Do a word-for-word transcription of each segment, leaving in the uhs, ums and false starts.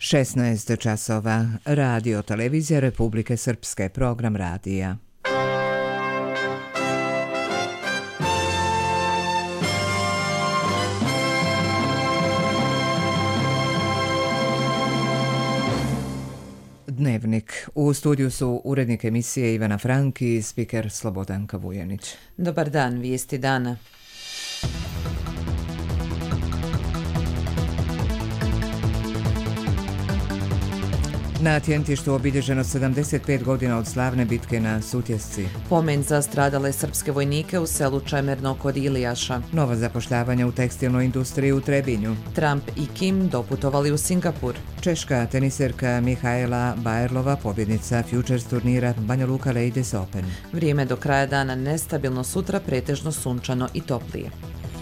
šesnaest časova. Radio Televizija Republike Srpske. Program radija. Dnevnik. U studiju su urednik emisije Ivana Frank i spiker Slobodanka Vujanić. Dobar dan, vijesti dana. Na Tjentištu obilježeno sedamdeset pet godina od slavne bitke na Sutjesci. Pomen za stradale srpske vojnike u selu Čemerno kod Ilijaša. Nova zapošljavanja u tekstilnoj industriji u Trebinju. Trump i Kim doputovali u Singapur. Češka teniserka Mihajla Bajerlova, pobjednica Futures turnira Banja Luka Ladies Open. Vrijeme do kraja dana nestabilno, sutra pretežno sunčano i toplije.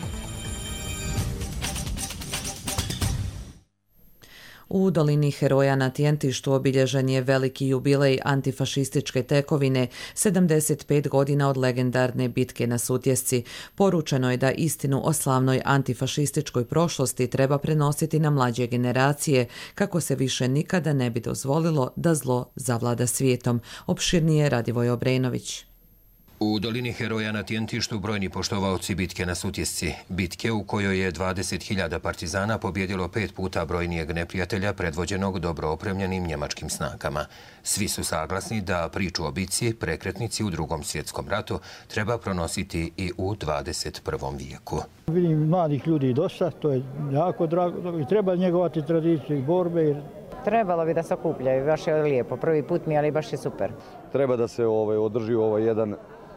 U dolini Heroja na Tjentištu obilježen je veliki jubilej antifašističke tekovine, sedamdeset pet godina od legendarne bitke na Sutjesci. Poručeno je da istinu o slavnoj antifašističkoj prošlosti treba prenositi na mlađe generacije, kako se više nikada ne bi dozvolilo da zlo zavlada svijetom. Opširnije Radivoj Obrenović. U dolini Heroja na Tjentištu brojni poštovaoci bitke na Sutjesci. Bitke u kojoj je dvadeset hiljada partizana pobjedilo pet puta brojnijeg neprijatelja predvođenog dobro opremljenim njemačkim snagama. Svi su saglasni da priču o bitci, prekretnici u Drugom svjetskom ratu, treba pronositi i u dvadeset prvom vijeku. Vidim mladih ljudi dosta, to je jako drago i treba njegovati tradiciju i borbe. Trebalo bi da se okupljaju, baš je lijepo. Prvi put mi, ali baš je super. Treba da se ovaj, održi ovaj jedan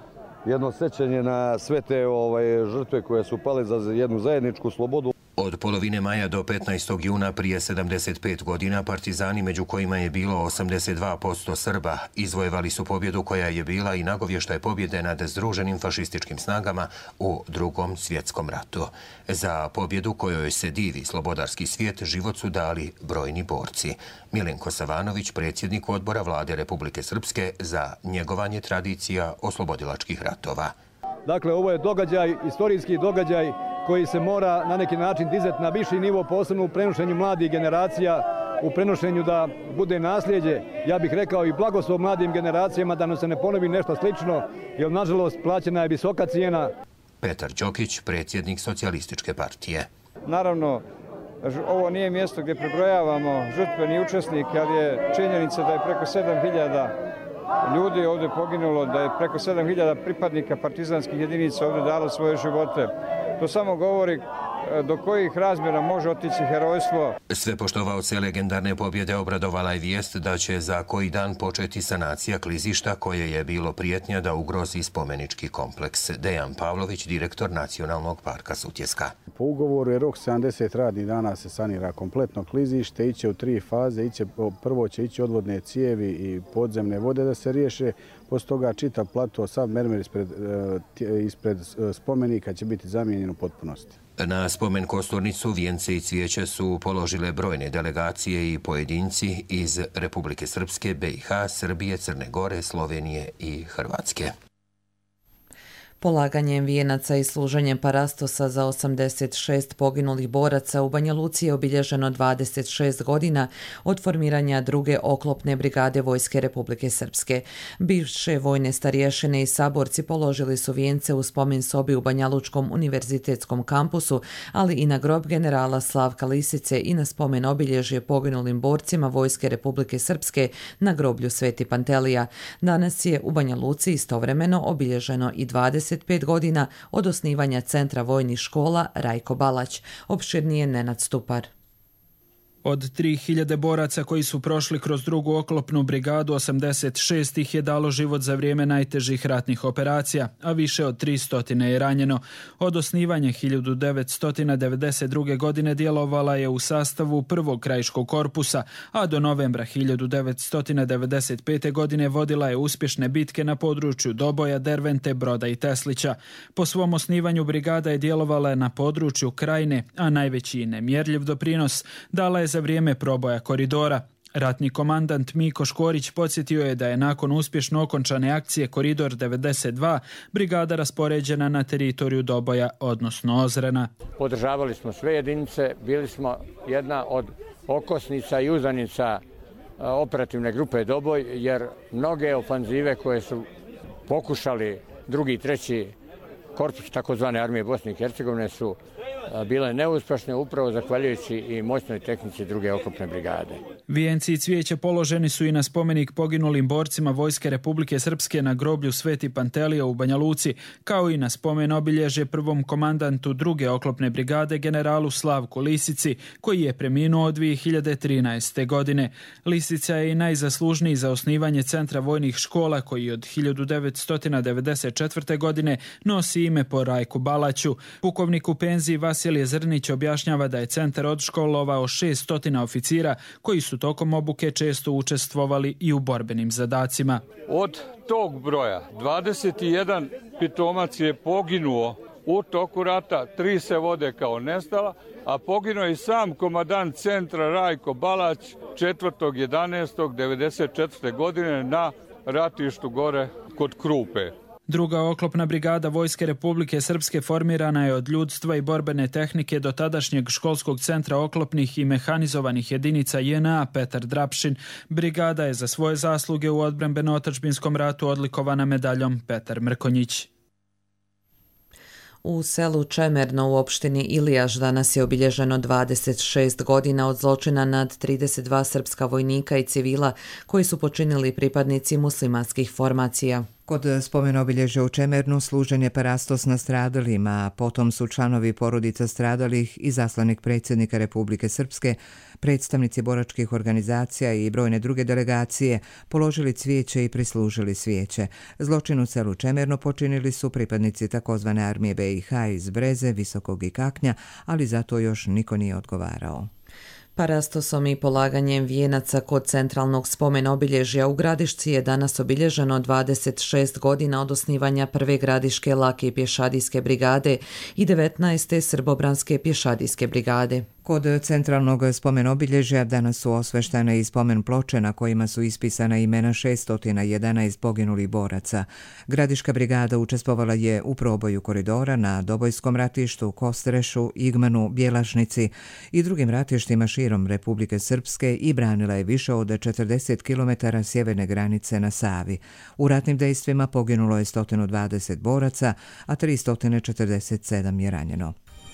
jedno sećanje na sve te ovaj, žrtve koje su pale za jednu zajedničku slobodu. Od polovine maja do petnaestog juna prije sedamdeset pet godina partizani, među kojima je bilo osamdeset dva posto Srba, izvojevali su pobjedu koja je bila i nagovještaj pobjede nad združenim fašističkim snagama u Drugom svjetskom ratu. Za pobjedu kojoj se divi slobodarski svijet život su dali brojni borci. Milenko Savanović, predsjednik odbora Vlade Republike Srpske za njegovanje tradicija oslobodilačkih ratova. Dakle, ovo je događaj, istorijski događaj koji se mora na neki način dizati na viši nivo, posebno u prenošenju mladih generacija, u prenošenju da bude nasljeđe, ja bih rekao i blagoslov mladim generacijama da nam se ne ponovi nešto slično, jer nažalost plaćena je visoka cijena. Petar Đokić, predsjednik Socijalističke partije. Naravno, ovo nije mjesto gdje prebrojavamo žrtveni učesnik, ali je činjenica da je preko sedam hiljada ljudi ovdje poginulo, da je preko sedam hiljada pripadnika partizanskih jedinica ovdje dalo svoje živote. To samo govori do kojih razmjera može otići herojstvo. Sve poštovaoce legendarne pobjede obradovala je vijest da će za koji dan početi sanacija klizišta koje je bilo prijetnja da ugrozi spomenički kompleks. Dejan Pavlović, direktor Nacionalnog parka Sutjeska. Po ugovoru je rok sedamdeset radnih dana se sanira kompletno klizište, iće u tri faze. Iće, prvo će ići odvodne cijevi i podzemne vode da se riješe, poslije toga čitav plato, sav mermer ispred, ispred spomenika će biti zamijenjen u potpunosti. Na spomen kosturnicu vijence i cvijeće su položile brojne delegacije i pojedinci iz Republike Srpske, B i H, Srbije, Crne Gore, Slovenije i Hrvatske. Polaganjem vijenaca i služenjem parastosa za osamdeset šest poginulih boraca u Banja Luci je obilježeno dvadeset šest godina od formiranja druge oklopne brigade Vojske Republike Srpske. Bivše vojne starješine i saborci položili su vijence u spomen sobi u Banja Lučkom univerzitetskom kampusu, ali i na grob generala Slavka Lisice i na spomen obilježje poginulim borcima Vojske Republike Srpske na groblju Sveti Pantelija. Danas je u Banja Luci istovremeno obilježeno i dvadeset pet godina od osnivanja Centra vojnih škola Rajko Balać. Opširnije Nenad Stupar. Od tri hiljade boraca koji su prošli kroz drugu oklopnu brigadu, osamdeset šest ih je dalo život za vrijeme najtežih ratnih operacija, a više od tristo je ranjeno. Od osnivanja hiljadu devetsto devedeset druge. godine djelovala je u sastavu prvog krajiškog korpusa, a do novembra hiljadu devetsto devedeset pete. godine vodila je uspješne bitke na području Doboja, Dervente, Broda i Teslića. Po svom osnivanju brigada je djelovala na području Krajine, a najveći i nemjerljiv doprinos dala je za vrijeme proboja koridora. Ratni komandant Miko Škorić podsjetio je da je nakon uspješno okončane akcije Koridor devedeset dva brigada raspoređena na teritoriju Doboja, odnosno Ozrena. Podržavali smo sve jedinice, bili smo jedna od okosnica i uzanica operativne grupe Doboj, jer mnoge ofanzive koje su pokušali drugi i treći korpus takozvane armije Bosne i Hercegovine su bile neuspješne upravo zahvaljujući i moćnoj tehnici druge oklopne brigade. Vijenci i cvijeće položeni su i na spomenik poginulim borcima Vojske Republike Srpske na groblju Sveti Pantelija u Banja Luci, kao i na spomen obilježje prvom komandantu druge oklopne brigade generalu Slavku Lisici, koji je preminuo dvije hiljade trinaeste. godine. Lisica je i najzaslužniji za osnivanje Centra vojnih škola, koji od hiljadu devetsto devedeset četvrte. godine nosi ime po Rajku Balaću. Pukovnik u penziji Vasilije Zrnić objašnjava da je centar odškolovao šest stotina oficira koji su tokom obuke često učestvovali i u borbenim zadacima. Od tog broja dvadeset jedan pitomac je poginuo u toku rata, tri se vode kao nestala, a poginuo je i sam komandant centra Rajko Balać četvrtog jedanaestog devedeset četvrte. godine na ratištu gore kod Krupe. Druga oklopna brigada Vojske Republike Srpske formirana je od ljudstva i borbene tehnike do tadašnjeg školskog centra oklopnih i mehanizovanih jedinica J N A Petar Drapšin. Brigada je za svoje zasluge u odbrambeno-otadžbinskom ratu odlikovana medaljom Petar Mrkonjić. U selu Čemerno u opštini Ilijaš danas je obilježeno dvadeset šest godina od zločina nad trideset dva srpska vojnika i civila koji su počinili pripadnici muslimanskih formacija. Kod spomena obilježja u Čemernu služen je parastos nastradalima, a potom su članovi porodica stradalih i zaslanik predsjednika Republike Srpske, predstavnici boračkih organizacija i brojne druge delegacije položili cvijeće i prislužili svijeće. Zločin u selu Čemerno počinili su pripadnici takozvane armije B i H iz Breze, Visokog i Kaknja, ali zato još niko nije odgovarao. Parastosom i polaganjem vijenaca kod centralnog spomena obilježja u Gradišci je danas obilježeno dvadeset šest godina od osnivanja prve gradiške lake pješadijske brigade i devetnaeste srbobranske pješadijske brigade. Kod centralnog spomen obilježja danas su osveštane i spomen ploče na kojima su ispisana imena šeststo jedanaest poginulih boraca. Gradiška brigada učestvovala je u proboju koridora na Dobojskom ratištu, Kostrešu, Igmanu, Bjelašnici i drugim ratištima širom Republike Srpske i branila je više od četrdeset kilometara sjeverne granice na Savi. U ratnim dejstvima poginulo je sto dvadeset boraca, a tristo četrdeset sedam je ranjeno.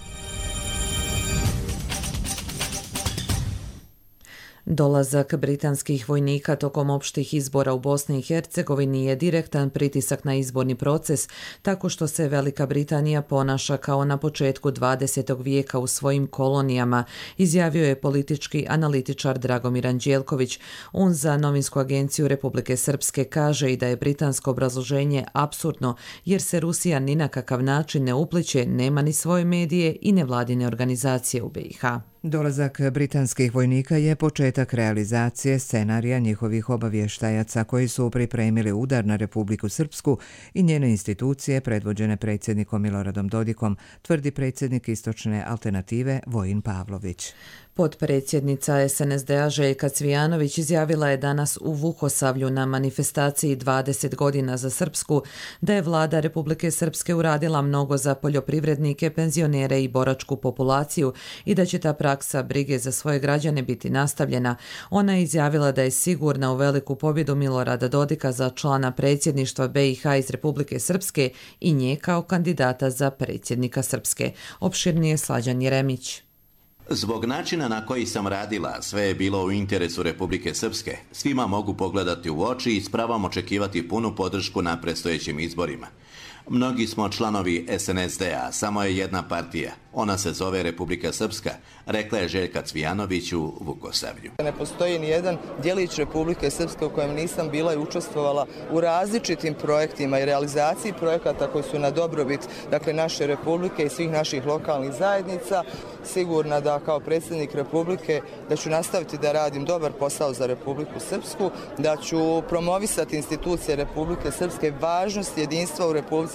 Dolazak britanskih vojnika tokom opštih izbora u Bosni i Hercegovini je direktan pritisak na izborni proces, tako što se Velika Britanija ponaša kao na početku dvadesetog vijeka u svojim kolonijama, izjavio je politički analitičar Dragomir Anđelković. On za novinsku agenciju Republike Srpske kaže i da je britansko obrazloženje apsurdno, jer se Rusija ni na kakav način ne upliće, nema ni svoje medije i nevladine organizacije u B i H. Dolazak britanskih vojnika je početak realizacije scenarija njihovih obavještajaca koji su pripremili udar na Republiku Srpsku i njene institucije predvođene predsjednikom Miloradom Dodikom, tvrdi predsjednik Istočne alternative Vojin Pavlović. Potpredsjednica S N S D-a Željka Cvijanović izjavila je danas u Vuhosavlju na manifestaciji dvadeset godina za Srpsku da je vlada Republike Srpske uradila mnogo za poljoprivrednike, penzionere i boračku populaciju i da će ta praksa brige za svoje građane biti nastavljena. Ona je izjavila da je sigurna u veliku pobjedu Milorada Dodika za člana predsjedništva B i H iz Republike Srpske i nje kao kandidata za predsjednika Srpske. Opširnije Slađan Jeremić. Zbog načina na koji sam radila, sve je bilo u interesu Republike Srpske. Svima mogu pogledati u oči i s pravom očekivati punu podršku na predstojećim izborima. Mnogi smo članovi S N S D-a, samo je jedna partija. Ona se zove Republika Srpska, rekla je Željka Cvijanović u Vukosavlju. Ne postoji ni jedan djelić Republike Srpske u kojem nisam bila i učestvovala u različitim projektima i realizaciji projekata koji su na dobrobit dakle, naše Republike i svih naših lokalnih zajednica. Sigurna da kao predsjednik Republike da ću nastaviti da radim dobar posao za Republiku Srpsku, da ću promovisati institucije Republike Srpske, važnost jedinstva u Republici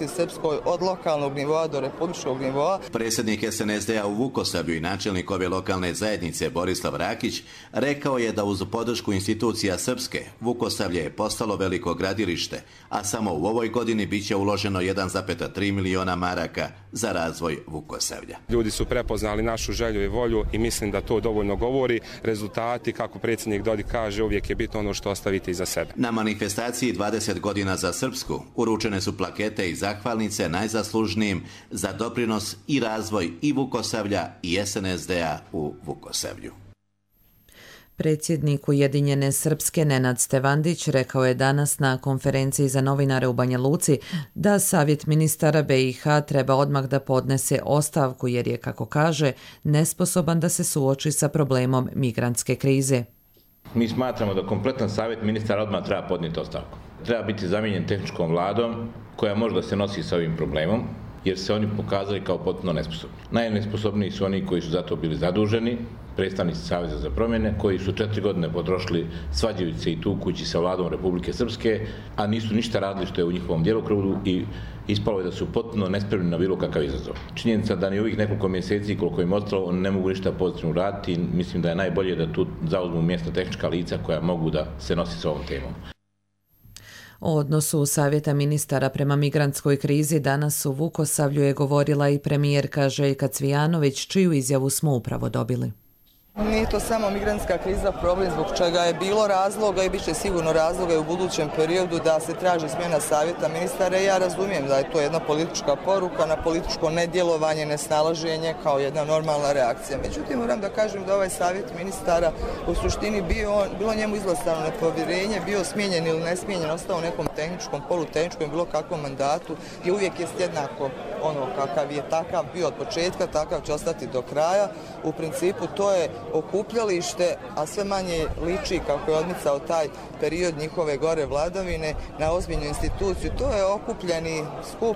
Republici Srpskoj od lokalnog nivoa do republičkog nivoa. Predsjednik S N S D-a u Vukosavlju i načelnik ove lokalne zajednice Borislav Rakić rekao je da uz podršku institucija Srpske, Vukosavlje je postalo veliko gradilište, a samo u ovoj godini bit će uloženo jedan zarez tri miliona maraka za razvoj Vukosavlja. Ljudi su prepoznali našu želju i volju i mislim da to dovoljno govori. Rezultati, kako predsjednik Dodik kaže, uvijek je bitno ono što ostavite iza sebe. Na manifestaciji dvadeset godina za Srpsku uručene su plakete i zahvalnice najzaslužnijim za doprinos i razvoj i Vukosavlja i S N S D-a u Vukosavlju. Predsjednik Ujedinjene Srpske Nenad Stevandić rekao je danas na konferenciji za novinare u Banja Luci da Savjet ministara B i H treba odmah da podnese ostavku jer je, kako kaže, nesposoban da se suoči sa problemom migrantske krize. Mi smatramo da kompletan Savjet ministara odmah treba podnijeti ostavku. Treba biti zamijenjen tehničkom vladom koja može da se nosi sa ovim problemom, jer se oni pokazali kao potpuno nesposobni. Najnesposobniji su oni koji su zato bili zaduženi, predstavnici Saveza za promjene, koji su četiri godine potrošili svađajući se i tukući sa vladom Republike Srpske, a nisu ništa radili što je u njihovom djelokrugu i ispalo je da su potpuno nespremni na bilo kakav izazov. Činjenica da ni ovih nekoliko mjeseci koliko im ostalo oni ne mogu ništa pozitivno raditi, mislim da je najbolje da tu zauzmu mjesto tehnička lica koja mogu da se nosi s ovom temom. O odnosu Savjeta ministara prema migrantskoj krizi danas u Vukosavlju je govorila i premijerka Željka Cvijanović, čiju izjavu smo upravo dobili. Nije to samo migrantska kriza problem zbog čega je bilo razloga i bit će sigurno razloga i u budućem periodu da se traži smjena Savjeta ministara. Ja razumijem da je to jedna politička poruka na političko nedjelovanje, nesnalaženje kao jedna normalna reakcija. Međutim, moram da kažem da ovaj Savjet ministara u suštini bio, bilo njemu izglasano nepovjerenje, bio smijenjen ili nesmijenjen, ostao u nekom tehničkom, polutehničkom, bilo kakvom mandatu i uvijek je jednako ono kakav je takav bio od početka, takav će ostati do kraja. U principu to je okupljalište, a sve manje liči kako je odmicao taj period njihove gore vladavine na ozbiljnu instituciju. To je okupljeni skup.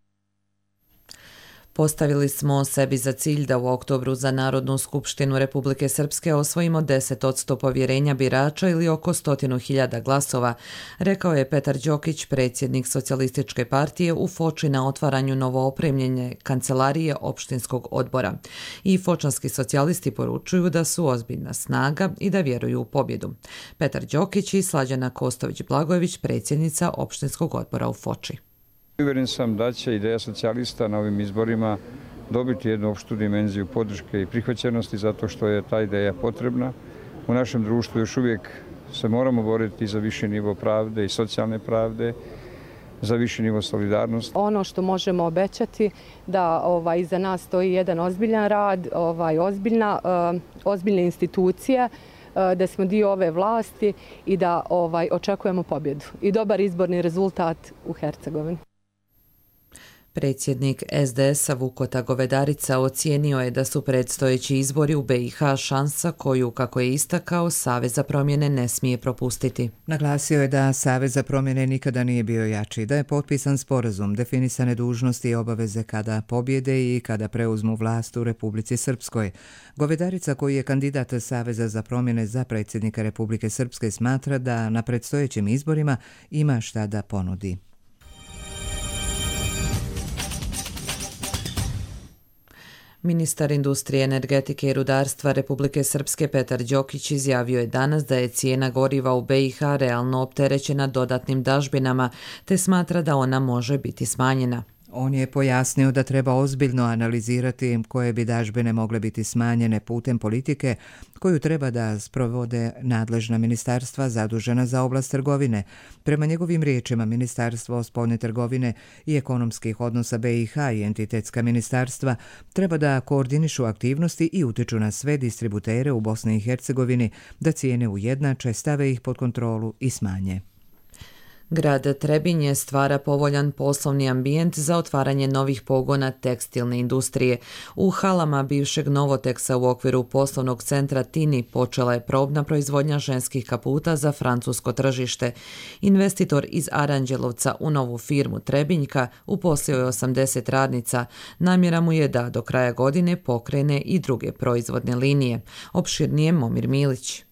Postavili smo sebi za cilj da u oktobru za Narodnu skupštinu Republike Srpske osvojimo deset posto povjerenja birača ili oko stotinu hiljada glasova, rekao je Petar Đokić, predsjednik Socijalističke partije u Foči na otvaranju novoopremljene kancelarije opštinskog odbora. I fočanski socijalisti poručuju da su ozbiljna snaga i da vjeruju u pobjedu. Petar Đokić i Slađana Kostović-Blagojević, predsjednica opštinskog odbora u Foči. Uvjeren sam da će ideja socijalista na ovim izborima dobiti jednu opštu dimenziju podrške i prihvaćenosti zato što je ta ideja potrebna. U našem društvu još uvijek se moramo boriti za viši nivo pravde i socijalne pravde, za viši nivo solidarnosti. Ono što možemo obećati da ovaj, iza nas stoji jedan ozbiljan rad, ovaj, ozbiljna, uh, ozbiljne institucije, uh, da smo dio ove vlasti i da ovaj, očekujemo pobjedu i dobar izborni rezultat u Hercegovini. Predsjednik S D S-a Vukota Govedarica ocijenio je da su predstojeći izbori u B i H šansa koju, kako je istakao, Savez za promjene ne smije propustiti. Naglasio je da Savez za promjene nikada nije bio jači, da je potpisan sporazum, definisane dužnosti i obaveze kada pobjede i kada preuzmu vlast u Republici Srpskoj. Govedarica, koji je kandidat Saveza za promjene za predsjednika Republike Srpske, smatra da na predstojećim izborima ima šta da ponudi. Ministar industrije, energetike i rudarstva Republike Srpske Petar Đokić izjavio je danas da je cijena goriva u B i H realno opterećena dodatnim dažbinama, te smatra da ona može biti smanjena. On je pojasnio da treba ozbiljno analizirati koje bi dažbine mogle biti smanjene putem politike koju treba da sprovode nadležna ministarstva zadužena za oblast trgovine. Prema njegovim riječima, Ministarstvo spoljne trgovine i ekonomskih odnosa B i H i entitetska ministarstva treba da koordinišu aktivnosti i utiču na sve distributere u Bosni i Hercegovini da cijene ujednače, stave ih pod kontrolu i smanje. Grad Trebinje stvara povoljan poslovni ambijent za otvaranje novih pogona tekstilne industrije. U halama bivšeg Novoteksa u okviru poslovnog centra Tini počela je probna proizvodnja ženskih kaputa za francusko tržište. Investitor iz Aranđelovca u novu firmu Trebinjka uposlio je osamdeset radnica. Namjera mu je da do kraja godine pokrene i druge proizvodne linije. Opširnije Momir Milić.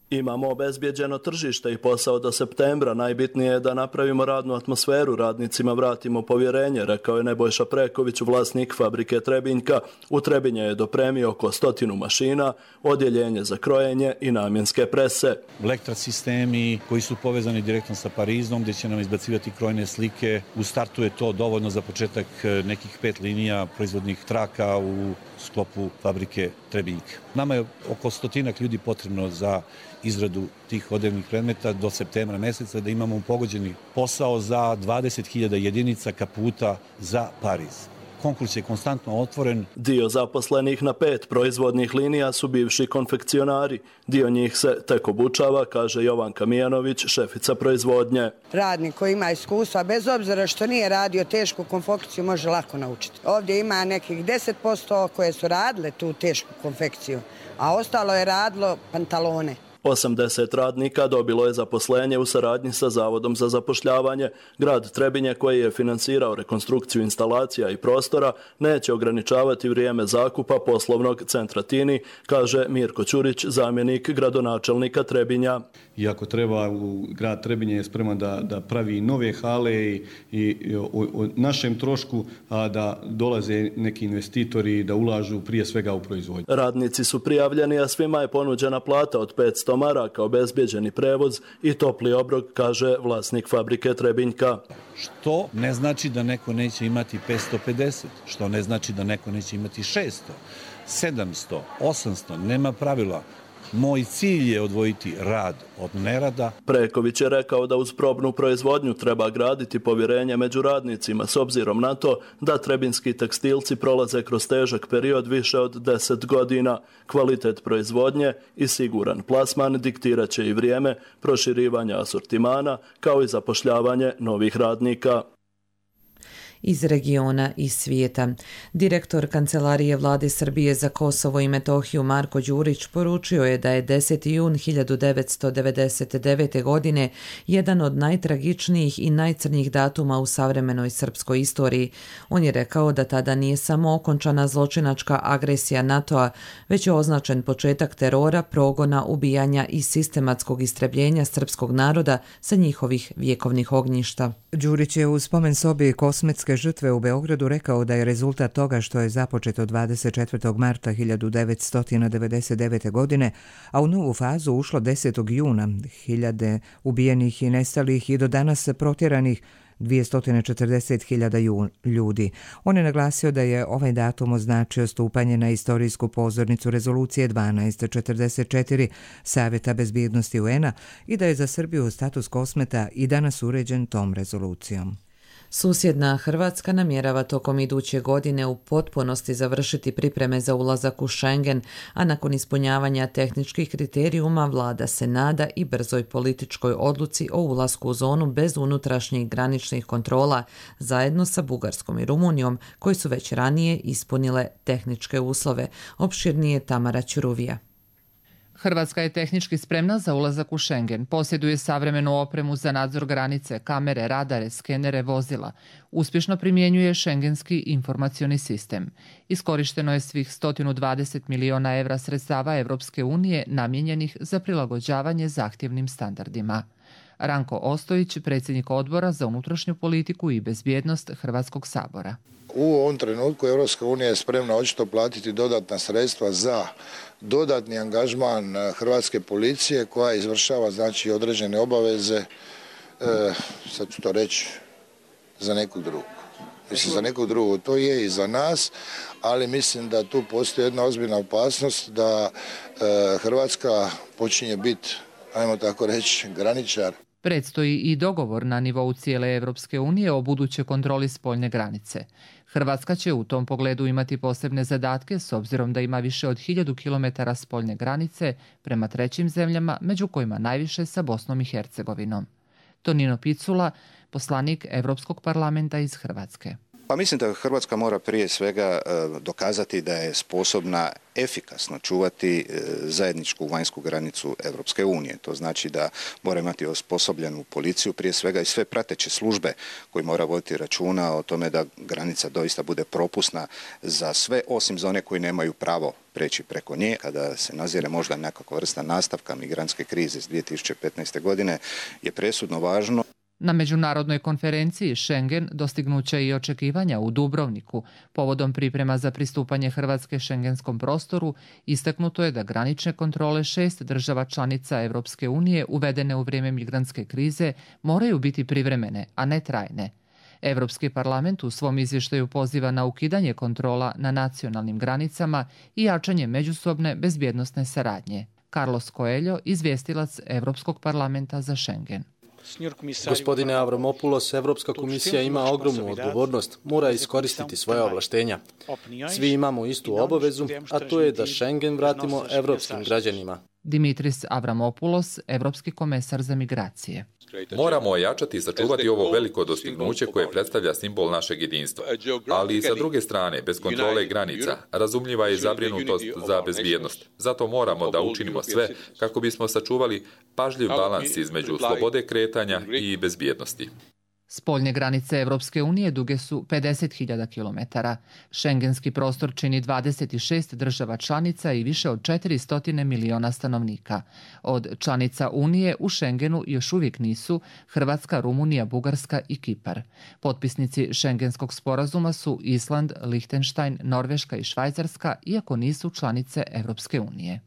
Imamo obezbijeđeno tržište i posao do septembra. Najbitnije je da napravimo radnu atmosferu, radnicima vratimo povjerenje, rekao je Nebojša Preković, vlasnik fabrike Trebinjka. U Trebinje je dopremio oko stotinu mašina, odjeljenje za krojenje i namjenske prese. Vektor sistemi koji su povezani direktno sa Parizom, gdje će nam izbacivati krojne slike. U startu je to dovoljno za početak nekih pet linija proizvodnih traka u sklopu fabrike Trebinjka. Nama je oko stotinak ljudi potrebno za izradu tih odevnih predmeta do septembra mjeseca, da imamo pogođeni posao za dvadeset hiljada jedinica kaputa za Pariz. Konkurs je konstantno otvoren. Dio zaposlenih na pet proizvodnih linija su bivši konfekcionari. Dio njih se tek obučava, kaže Jovanka Mijanović, šefica proizvodnje. Radnik koji ima iskustva, bez obzira što nije radio tešku konfekciju, može lako naučiti. Ovdje ima nekih deset posto koje su radile tu tešku konfekciju, a ostalo je radilo pantalone. osamdeset radnika dobilo je zaposlenje u saradnji sa Zavodom za zapošljavanje. Grad Trebinje, koji je finansirao rekonstrukciju instalacija i prostora, neće ograničavati vrijeme zakupa poslovnog centra Tini, kaže Mirko Ćurić, zamjenik gradonačelnika Trebinja. I ako treba, u grad Trebinje je spreman da, da pravi nove hale i, i o, o našem trošku, a da dolaze neki investitori da ulažu prije svega u proizvodnju. Radnici su prijavljeni, a svima je ponuđena plata od petsto maraka, obezbijeđeni prevoz i topli obrok, kaže vlasnik fabrike Trebinjka. Što ne znači da neko neće imati petsto pedeset, što ne znači da neko neće imati šesto, sedamsto, osamsto, nema pravila. Moj cilj je odvojiti rad od nerada. Preković je rekao da uz probnu proizvodnju treba graditi povjerenje među radnicima, s obzirom na to da trebinski tekstilci prolaze kroz težak period više od deset godina. Kvalitet proizvodnje i siguran plasman diktirat će i vrijeme proširivanja asortimana, kao i zapošljavanje novih radnika. Iz regiona i svijeta. Direktor Kancelarije Vlade Srbije za Kosovo i Metohiju Marko Đurić poručio je da je deseti jun hiljadu devetsto devedeset devete. godine jedan od najtragičnijih i najcrnjih datuma u savremenoj srpskoj istoriji. On je rekao da tada nije samo okončana zločinačka agresija NATO-a, već je označen početak terora, progona, ubijanja i sistematskog istrebljenja srpskog naroda sa njihovih vjekovnih ognjišta. Đurić je u spomen sobi Kosmetske žrtve u Beogradu rekao da je rezultat toga što je započeto dvadeset četvrtog marta hiljadu devetsto devedeset devete. godine, a u novu fazu ušlo desetog juna, hiljade ubijenih i nestalih i do danas protjeranih dvjesto četrdeset hiljada ljudi. On je naglasio da je ovaj datum označio stupanje na istorijsku pozornicu rezolucije dvanaest četrdeset četiri Savjeta bezbjednosti U N A i da je za Srbiju status Kosmeta i danas uređen tom rezolucijom. Susjedna Hrvatska namjerava tokom iduće godine u potpunosti završiti pripreme za ulazak u Schengen, a nakon ispunjavanja tehničkih kriterijuma vlada se nada i brzoj političkoj odluci o ulasku u zonu bez unutrašnjih graničnih kontrola, zajedno sa Bugarskom i Rumunijom, koji su već ranije ispunile tehničke uslove. Opširnije Tamara Ćuruvija. Hrvatska je tehnički spremna za ulazak u Schengen. Posjeduje savremenu opremu za nadzor granice, kamere, radare, skenere, vozila. Uspješno primjenjuje šengenski informacioni sistem. Iskorišteno je svih sto dvadeset miliona evra sredstava Evropske unije namijenjenih za prilagođavanje zahtjevnim standardima. Ranko Ostojić, predsjednik odbora za unutrašnju politiku i bezbjednost Hrvatskog sabora. U ovom trenutku Evropska unija je spremna očito platiti dodatna sredstva za dodatni angažman hrvatske policije koja izvršava znači određene obaveze, e, sad ću to reći, za nekog drugog. Mislim za nekog drugog, to je i za nas, ali mislim da tu postoji jedna ozbiljna opasnost da e, Hrvatska počinje biti, ajmo tako reći, graničar. Predstoji i dogovor na nivou cijele Evropske unije o budućoj kontroli spoljne granice. Hrvatska će u tom pogledu imati posebne zadatke s obzirom da ima više od hiljadu kilometara spoljne granice prema trećim zemljama, među kojima najviše sa Bosnom i Hercegovinom. Tonino Picula, poslanik Europskog parlamenta iz Hrvatske. Pa mislim da Hrvatska mora prije svega dokazati da je sposobna efikasno čuvati zajedničku vanjsku granicu Europske unije. To znači da mora imati osposobljenu policiju prije svega i sve prateće službe koji mora voditi računa o tome da granica doista bude propusna za sve osim za one koji nemaju pravo preći preko nje. Kada se nazire možda nekakva vrsta nastavka migrantske krize iz dvije tisuće petnaeste. godine je presudno važno. Na međunarodnoj konferenciji Schengen dostignuća i očekivanja u Dubrovniku povodom priprema za pristupanje Hrvatske šengenskom prostoru istaknuto je da granične kontrole šest država članica Europske unije uvedene u vrijeme migrantske krize moraju biti privremene, a ne trajne. Europski parlament u svom izvještaju poziva na ukidanje kontrola na nacionalnim granicama i jačanje međusobne bezbjednosne saradnje. Carlos Coelho, izvjestilac Europskog parlamenta za Schengen. Gospodine Avramopoulos, Evropska komisija ima ogromnu odgovornost, mora iskoristiti svoja ovlaštenja. Svi imamo istu obavezu, a to je da Schengen vratimo evropskim građanima. Dimitris Avramopoulos, Evropski komesar za migracije. Moramo ojačati i sačuvati ovo veliko dostignuće koje predstavlja simbol našeg jedinstva. Ali i sa druge strane, bez kontrole granica, razumljiva je zabrinutost za bezbjednost. Zato moramo da učinimo sve kako bismo sačuvali pažljiv balans između slobode kretanja i bezbjednosti. Spoljne granice Evropske unije duge su pedeset hiljada kilometara. Šengenski prostor čini dvadeset šest država članica i više od četiristo miliona stanovnika. Od članica Unije u Šengenu još uvijek nisu Hrvatska, Rumunija, Bugarska i Kipar. Potpisnici Šengenskog sporazuma su Island, Lihtenštajn, Norveška i Švajcarska, iako nisu članice Evropske unije.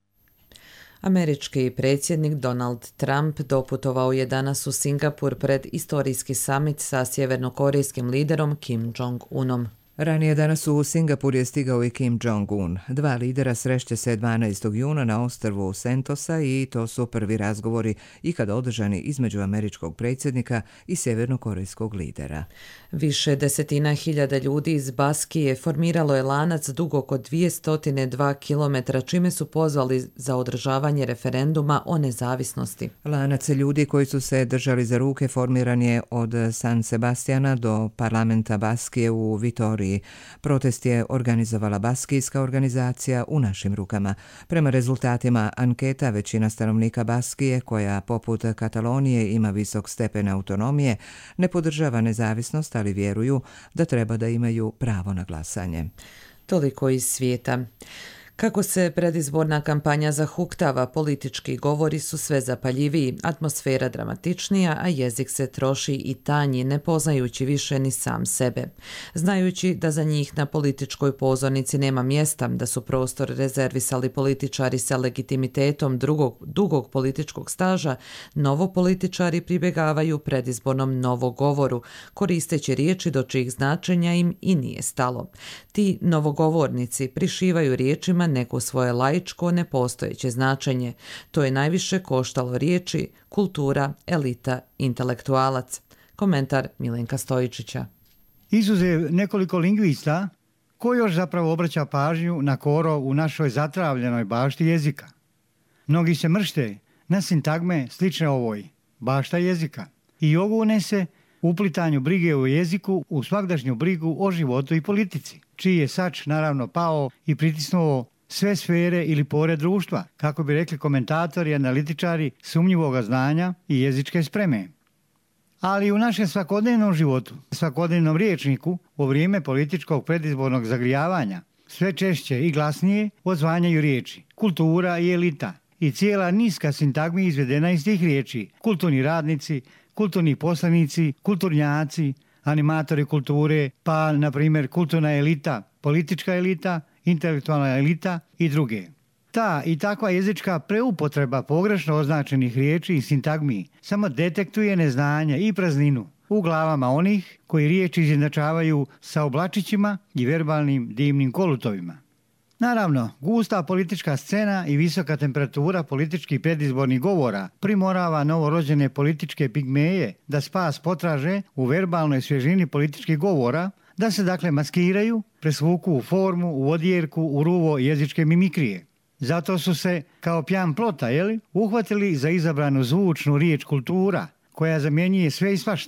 Američki predsjednik Donald Trump doputovao je danas u Singapur pred istorijski summit sa sjevernokorejskim liderom Kim Jong-unom. Ranije danas u Singapur je stigao i Kim Jong-un. Dva lidera srešće se dvanaestog juna na ostrvu Sentosa i to su prvi razgovori ikada održani između američkog predsjednika i sjevernokorejskog lidera. Više desetina hiljada ljudi iz Baskije formiralo je lanac dug oko dvjesto dva kilometra, čime su pozvali za održavanje referenduma o nezavisnosti. Lanac ljudi koji su se držali za ruke formiran je od San Sebastiana do parlamenta Baskije u Vitoriji. Protest je organizovala baskijska organizacija U našim rukama. Prema rezultatima anketa, većina stanovnika Baskije, koja poput Katalonije ima visok stepen autonomije, ne podržava nezavisnost, ali vjeruju da treba da imaju pravo na glasanje. Toliko iz svijeta. Kako se predizborna kampanja zahuktava, politički govori su sve zapaljiviji, atmosfera dramatičnija, a jezik se troši i tanji, ne poznajući više ni sam sebe. Znajući da za njih na političkoj pozornici nema mjesta, da su prostor rezervisali političari sa legitimitetom drugog, dugog političkog staža, novopolitičari pribjegavaju predizbornom novogovoru, koristeći riječi do čijih značenja im i nije stalo. Ti novogovornici prišivaju riječima neko svoje laičko nepostojeće značenje. To je najviše koštalo riječi kultura, elita, intelektualac. Komentar Milenka Stojičića. Izuzev nekoliko lingvista, ko još zapravo obraća pažnju na korov u našoj zatravljenoj bašti jezika? Mnogi se mršte na sintagme slične ovoj, bašta jezika. I ovo unese uplitanju brige o jeziku u svagdašnju brigu o životu i politici, čiji je sač naravno pao i pritisnuo sve sfere ili pore društva, kako bi rekli komentatori i analitičari sumnjivoga znanja i jezičke spreme. Ali u našem svakodnevnom životu, svakodnevnom riječniku, u vrijeme političkog predizbornog zagrijavanja, sve češće i glasnije odzvanjaju riječi kultura i elita i cijela niska sintagmi izvedena iz tih riječi: kulturni radnici, kulturni poslanici, kulturnjaci, animatori kulture, pa na primjer kulturna elita, politička elita, intelektualna elita i druge. Ta i takva jezička preupotreba pogrešno označenih riječi i sintagmi samo detektuje neznanje i prazninu u glavama onih koji riječi izjednačavaju sa oblačićima i verbalnim dimnim kolutovima. Naravno, gusta politička scena i visoka temperatura političkih predizbornih govora primorava novorođene političke pigmeje da spas potraže u verbalnoj svježini političkih govora, da se dakle maskiraju, presvuku u formu, u odjerku, u ruvo jezičke mimikrije. Zato su se, kao pjan plota, jeli, uhvatili za izabranu zvučnu riječ kultura, koja zamjenjuje sve i svašta.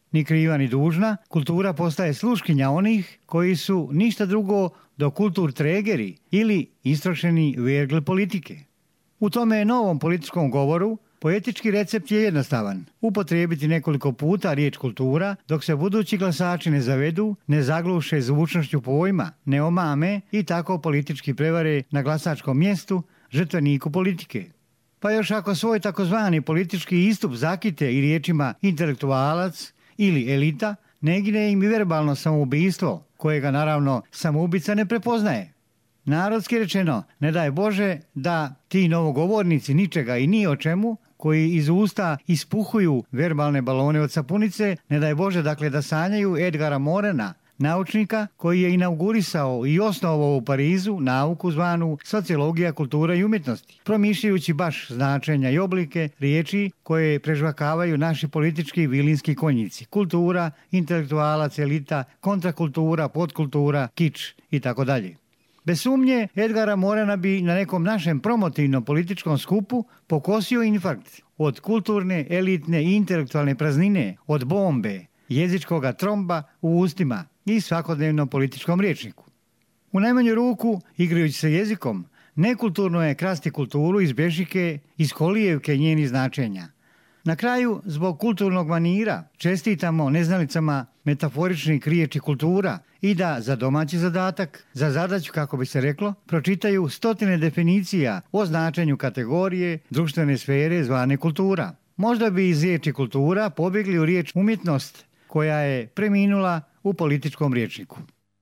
Ni kriva ni dužna, kultura postaje sluškinja onih koji su ništa drugo do kultur tregeri ili istrošeni vergl politike. U tome novom političkom govoru poetički recept je jednostavan. Upotrijebiti nekoliko puta riječ kultura dok se budući glasači ne zavedu, ne zagluše zvučnošću pojma, ne omame i tako politički prevare na glasačkom mjestu žrtveniku politike. Pa još ako svoj takozvani politički istup zakite i riječima intelektualac ili elita, negine im i verbalno samoubistvo, kojega naravno samoubica ne prepoznaje. Narodski rečeno, ne daj Bože da ti novogovornici ničega i ni o čemu, koji iz usta ispuhuju verbalne balone od sapunice, ne daj Bože dakle da sanjaju Edgara Morena, naučnika koji je inaugurisao i osnovao u Parizu nauku zvanu sociologija, kultura i umjetnosti, promišljajući baš značenja i oblike riječi koje prežvakavaju naši politički vilinski konjici. Kultura, intelektualac, elita, kontrakultura, podkultura, kič i tako dalje. Bez sumnje, Edgara Morena bi na nekom našem promotivnom političkom skupu pokosio infarkt od kulturne, elitne i intelektualne praznine, od bombe, jezičkoga tromba u ustima i svakodnevnom političkom rječniku. U najmanju ruku, igrajući se jezikom, nekulturno je krasti kulturu iz bešike, iz kolijevke njenih značenja. Na kraju, zbog kulturnog manira, čestitamo neznalicama metaforičnih riječi kultura i da za domaći zadatak, za zadaću, kako bi se reklo, pročitaju stotine definicija o značenju kategorije društvene sfere zvane kultura. Možda bi iz riječi kultura pobjegli u riječ umjetnost, koja je preminula u političkom rječniku.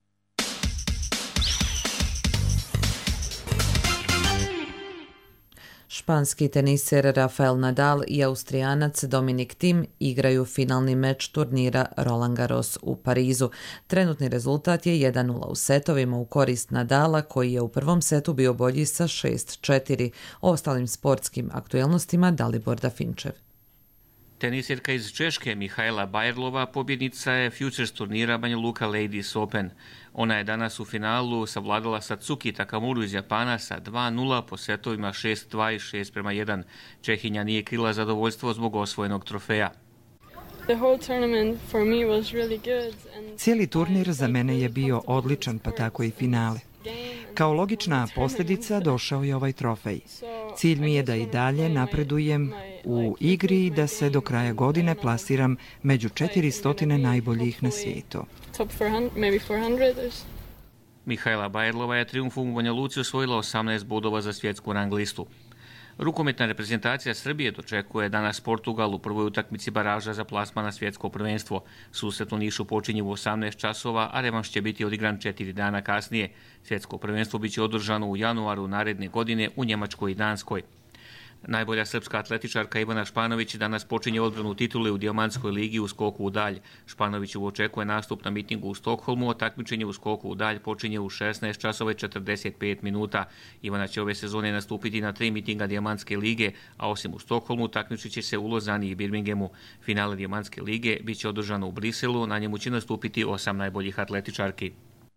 Španski teniser Rafael Nadal i Austrijanac Dominic Thiem igraju finalni meč turnira Roland Garros u Parizu. Trenutni rezultat je jedan nula u setovima u korist Nadala, koji je u prvom setu bio bolji sa šest četiri. O ostalim sportskim aktuelnostima Dalibor Dafinčev. Tenisirka iz Češke Mihajla Bajrlova pobjednica je Futures turnira Banja Luka Ladies Open. Ona je danas u finalu savladala Satsuki Takamuru iz Japana sa dva nula po setovima šest dva i šest prema jedan. Čehinja nije krila zadovoljstvo zbog osvojenog trofeja. Cijeli turnir za mene je bio odličan, pa tako i finale. Kao logična posljedica došao je ovaj trofej. Cilj mi je da i dalje napredujem u igri i da se do kraja godine plasiram među četiristo najboljih na svijetu. Mihajla Bajrlova je trijumfom u Banja Luci osvojila osamnaest bodova za svjetsku rang listu. Rukometna reprezentacija Srbije dočekuje danas Portugal u prvoj utakmici baraža za plasman na svjetsko prvenstvo. Susret u Nišu počinje u osamnaest časova, a revanš će biti odigran četiri dana kasnije. Svjetsko prvenstvo biće održano u januaru naredne godine u Njemačkoj i Danskoj. Najbolja srpska atletičarka Ivana Španović danas počinje odbranu titule u Dijamantskoj ligi u skoku u dalj. Španović očekuje nastup na mitingu u Stokholmu, a takmičenje u skoku u dalj počinje u šesnaest časova i četrdeset pet minuta. Ivana će ove sezone nastupiti na tri mitinga Dijamantske lige, a osim u Stokholmu takmičit će se u Lozani i Birminghamu. Finale Dijamantske lige biće održano u Briselu, na njemu će nastupiti osam najboljih atletičarki.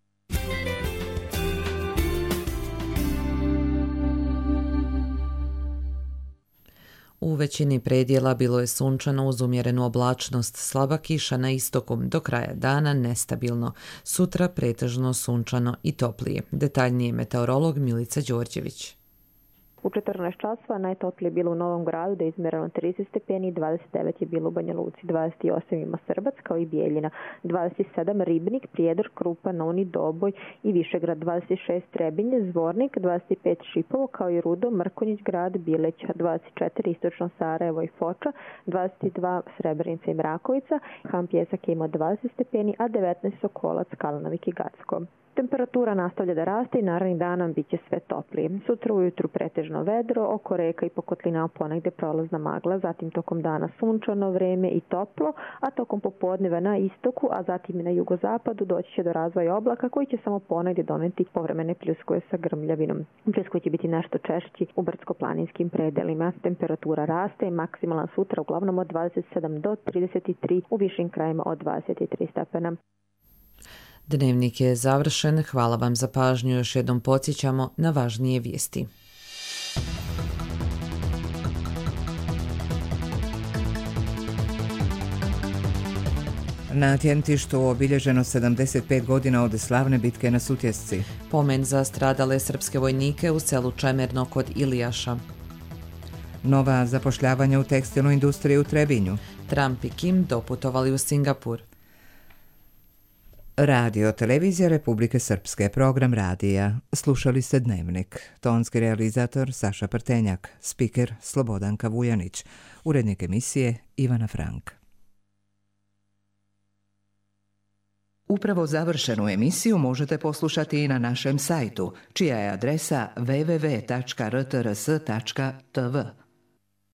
U većini predjela bilo je sunčano uz umjerenu oblačnost, slaba kiša na istoku, do kraja dana nestabilno. Sutra pretežno sunčano i toplije. Detaljnije meteorolog Milica Đorđević. U četrnaest časova najtoplije je bilo u Novom Gradu, da je izmjereno trideset stepeni, dvadeset devet je bilo u Banja Luci, dvadeset osam ima Srbac kao i Bijeljina, dvadeset sedam Ribnik, Prijedor, Krupa, Noni, Doboj i Višegrad, dvadeset šest Trebinje, Zvornik, dvadeset pet Šipovo kao i Rudo, Mrkonjić grad, Bileća, dvadeset četiri Istočno Sarajevo i Foča, dvadeset dva Srebrenica i Mrakovica, Ham Pjesak je imao dvadeset stepeni, a devetnaest Sokolac, Kalnavik i Gacko. Temperatura nastavlja da raste i narednih dana bit će sve toplije. Sutra ujutru pretežno vedro, oko reka i pokotlinama ponegde prolazna magla, zatim tokom dana sunčano vreme i toplo, a tokom popodneva na istoku, a zatim i na jugozapadu doći će do razvoja oblaka koji će samo ponegde doneti povremene pljuskove sa grmljavinom. Pljuskovi će biti nešto češći u brdsko-planinskim predelima. Temperatura raste, maksimalna sutra uglavnom od dvadeset sedam do trideset tri, u višim krajima od dvadeset tri stepena. Dnevnik je završen. Hvala vam za pažnju. Još jednom podsjećamo na važnije vijesti. Na Tjentištu obilježeno sedamdeset pet godina od slavne bitke na Sutjesci. Pomen za stradale srpske vojnike u selu Čemerno kod Ilijaša. Nova zapošljavanja u tekstilnoj industriji u Trebinju. Trump i Kim doputovali u Singapur. Radio Televizija Republike Srpske, program radija. Slušali ste Dnevnik. Tonski realizator Saša Prtenjak, spiker Slobodanka Vujanić, urednik emisije Ivana Frank. Upravo završenu emisiju možete poslušati i na našem sajtu, čija je adresa w w w tačka r t r s tačka t v.